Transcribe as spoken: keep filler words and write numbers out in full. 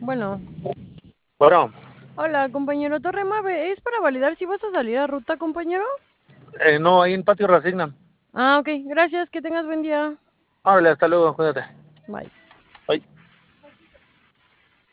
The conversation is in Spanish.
Bueno, Bueno, hola, compañero Torre Mave. Es para validar si vas a salir a ruta, compañero. eh, no, ahí en Patio Resignan. Ah, ok. Gracias. Que tengas buen día. Órale, hasta luego, cuídate. Bye. Bye.